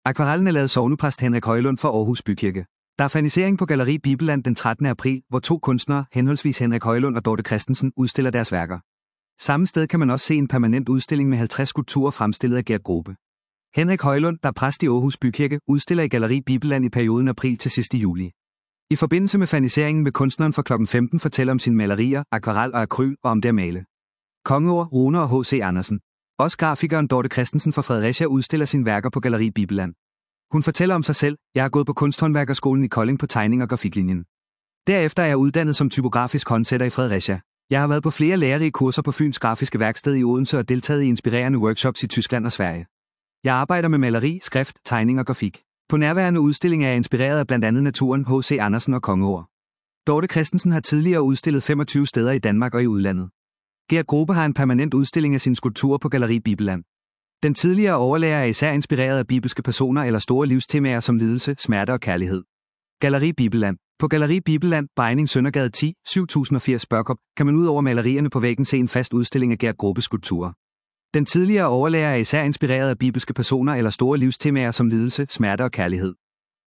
Akvarellen er lavet sognepræst Henrik Højlund for Aarhus Bykirke. Der er fernisering på Galleri Bibelland den 13. april, hvor 2 kunstnere, henholdsvis Henrik Højlund og Dorte Christensen, udstiller deres værker. Samme sted kan man også se en permanent udstilling med 50 skulpturer fremstillet af Gert Grobe. Henrik Højlund, der er præst i Aarhus Bykirke, udstiller i Galleri Bibelland i perioden april til sidste juli. I forbindelse med ferniseringen vil kunstneren fra kl. 15 fortælle om sine malerier, akvarel og akryl og om det at male. Kongeord, runer og H.C. Andersen. Også grafikeren Dorte Christensen fra Fredericia udstiller sine værker på Galleri Bibelland. Hun fortæller om sig selv: Jeg har gået på Kunsthåndværkerskolen i Kolding på tegning- og grafiklinjen. Derefter er jeg uddannet som typografisk håndsætter i Fredericia. Jeg har været på flere lærerige kurser på Fyns Grafiske Værksted i Odense og deltaget i inspirerende workshops i Tyskland og Sverige. Jeg arbejder med maleri, skrift, tegning og grafik. På nærværende udstilling er jeg inspireret af blandt andet naturen, H.C. Andersen og kongeord. Dorte Christensen har tidligere udstillet 25 steder i Danmark og i udlandet. Gert Grobe har en permanent udstilling af sine skulpturer på Galleri Bibelland. Den tidligere overlærer er især inspireret af bibelske personer eller store livstemaer som lidelse, smerte og kærlighed. Galleri Bibelland. På Galleri Bibelland, Bejning Søndergade 10, 7080 Børkop, kan man ud over malerierne på væggen se en fast udstilling af Gert Grobes skulpturer. Den tidligere overlærer er især inspireret af bibelske personer eller store livstemaer som lidelse, smerte og kærlighed.